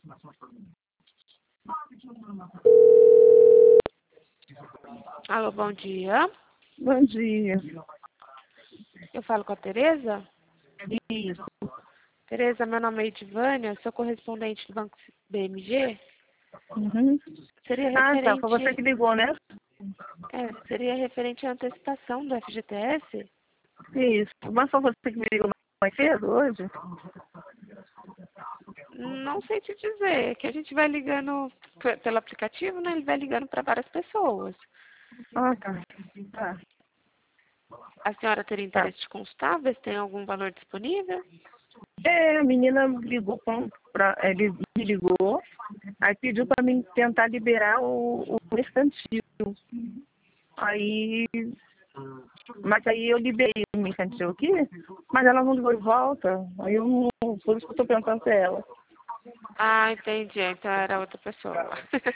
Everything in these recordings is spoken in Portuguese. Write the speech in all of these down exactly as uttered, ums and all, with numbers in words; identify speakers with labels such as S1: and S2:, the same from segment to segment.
S1: Alô, bom dia.
S2: Bom dia.
S1: Eu falo com a Tereza?
S2: Isso.
S1: Tereza, meu nome é Edivânia, sou correspondente do Banco B M G.
S2: Uhum.
S1: Seria
S2: Ah, tá.
S1: referente...
S2: Foi você que ligou, né?
S1: É, seria referente à antecipação do F G T S?
S2: Isso. Mas foi você que me ligou mais cedo hoje?
S1: Não sei te dizer, é que a gente vai ligando p- pelo aplicativo, né? Ele vai ligando para várias pessoas.
S2: Ah, tá. Tá.
S1: A senhora teria
S2: Tá.
S1: interesse de consultar, ver se tem algum valor disponível?
S2: É, a menina ligou pra, pra, é, li- me ligou, aí pediu para mim tentar liberar o, o mercantil. Aí, mas aí eu liberei o mercantil aqui, mas ela não ligou de volta. Aí eu não, por isso que eu tô perguntando pra ela.
S1: Ah, entendi. Então era outra pessoa.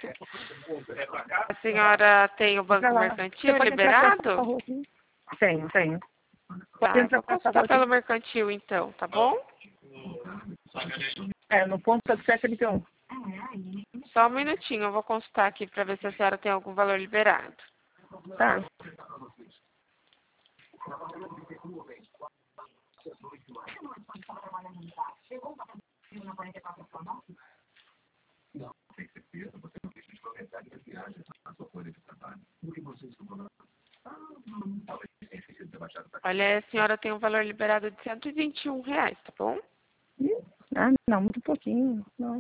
S1: A senhora tem o
S2: Fica
S1: banco
S2: lá. Você
S1: mercantil
S2: pode entrar com essa
S1: liberado?
S2: rua aqui? Tenho, tenho. Pode
S1: Tá, eu
S2: entrar
S1: vou
S2: com essa
S1: consultar
S2: rua aqui.
S1: pelo mercantil então, tá bom?
S2: É, no ponto sete trinta e um.
S1: Só um minutinho, eu vou consultar aqui para ver se a senhora tem algum valor liberado.
S2: Tá.
S1: Olha, a senhora tem um valor liberado de cento e vinte e um reais, tá bom?
S2: Ih, ah, não, muito pouquinho. Não.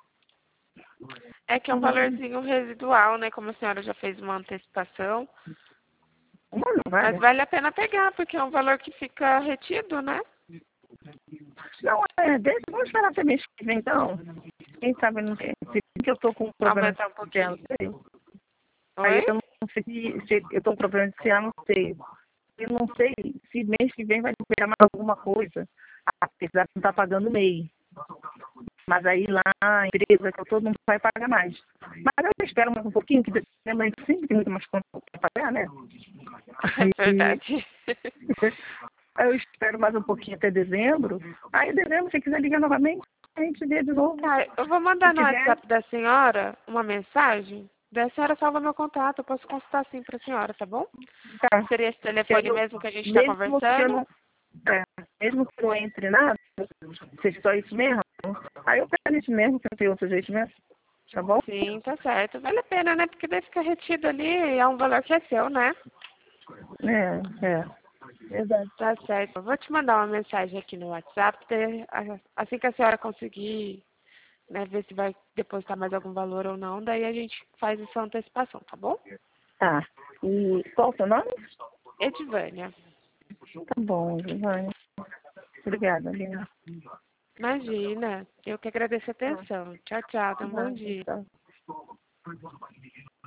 S1: É que é um valorzinho residual, né? Como a senhora já fez uma antecipação.
S2: Não, não
S1: Mas
S2: vale.
S1: vale a pena pegar, porque é um valor que fica retido, né?
S2: Não, é, deixa, vamos esperar até mês que vem, então. Quem sabe não tem. Se eu tô com um problema
S1: Aumentar um
S2: de ciar, não
S1: pouquinho.
S2: sei. Aí
S1: Oi?
S2: eu não sei se, se eu tô com problema de ciar, não sei. Eu não sei se mês que vem vai liberar mais alguma coisa. Apesar de não estar pagando M E I. Mas aí lá a empresa que eu tô não vai pagar mais. Mas eu espero mais um pouquinho, que minha mãe sempre tem muito mais conta para pagar, né?
S1: É
S2: Aí,
S1: verdade.
S2: aí eu espero mais um pouquinho até dezembro. Aí em dezembro, se quiser ligar novamente, a gente vê de novo.
S1: Tá, eu vou
S2: Se
S1: mandar no
S2: tiver,
S1: WhatsApp da senhora uma mensagem. Daí a senhora salva meu contato, eu posso consultar sim pra senhora, tá bom?
S2: tá.
S1: Seria esse telefone
S2: Quero,
S1: mesmo que a gente tá
S2: mesmo que eu
S1: conversando?
S2: não, é, mesmo que eu não entre nada, seja só isso mesmo, aí eu pego isso mesmo, que não tem outro jeito mesmo. Tá bom?
S1: Sim, tá certo. Vale a pena, né? Porque daí fica retido ali e é um valor que é seu, né?
S2: É, é. Verdade.
S1: Tá certo. Eu vou te mandar uma mensagem aqui no WhatsApp. daí, a- Assim que a senhora conseguir, né, ver se vai depositar mais algum valor ou não, daí a gente faz essa antecipação, tá bom?
S2: Tá. E qual o seu nome?
S1: Edivânia.
S2: Tá bom, Giovanni. Obrigada, Lina.
S1: Imagina. Eu que agradeço a atenção. Tchau, tchau. Tenha um bom
S2: Nada,
S1: dia.
S2: tá.